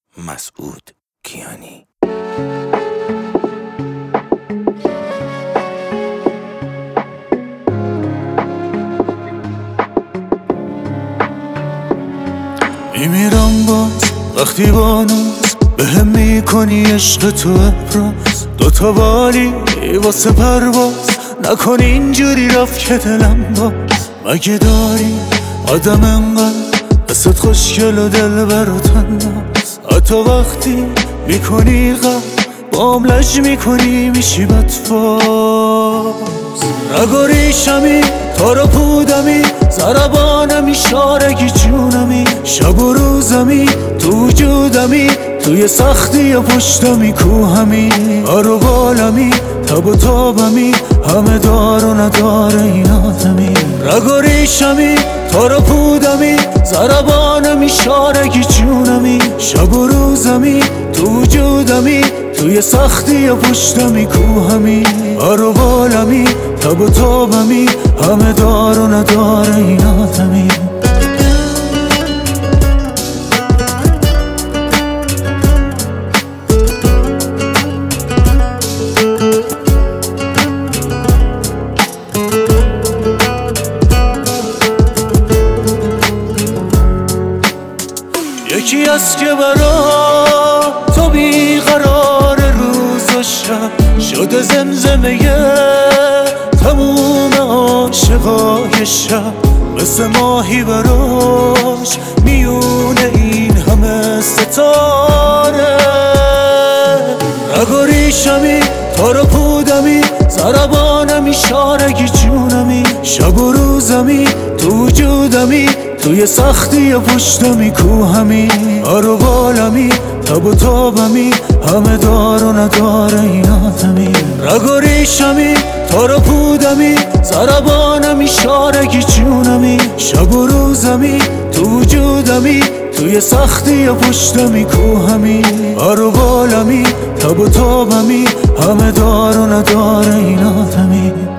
مسعود کیانی. میمیرم باز وقتی بانوز بهم میکنی عشق تو ابراز، دوتا بالی واسه پرواز، نکن اینجوری رفت که دلم باز. مگه داری آدم انقدر دستت خوشگل و دلبر و تناز، حتی وقتی میکنی غم بام لج میکنی میشی بدفاز. نگاریشمی تارا پودمی زربانمی شارگی جونمی، شب و روزمی تو وجودمی، توی سختی و پشتمی کوهمی، آرو بالمی تب و تابمی، همه دار و ندار این آدمی. نگاریشمی تارا پودمی زربانمی شارگی جونمی، شب و روزمی تو وجودمی، توی سختی و پشتمی کوهمی، آرو بالمی تب و تابمی، همه دار و ندار این آدمی. یکی از که برا تو بیقرار روز و شب شده زمزمه تموم عاشقای شب، مثل ماهی براش میونه این همه ستاره. نگاریشمی تارا پودمی زربانمی شارگی جونمی، شب و روزمی تو وجودمی، توی سختی و پشتمی کوهمی، آرو بالمی تب و تابمی، همه دار و ندار این آدمی. نگاریشمی تارا پودمی زربانمی شارگی جونمی، شب و روزمی تو وجودمی، توی سختی و پشتمی کوهمی، آرو بالمی تب و تابمی، همه دار و ندار این آدمی.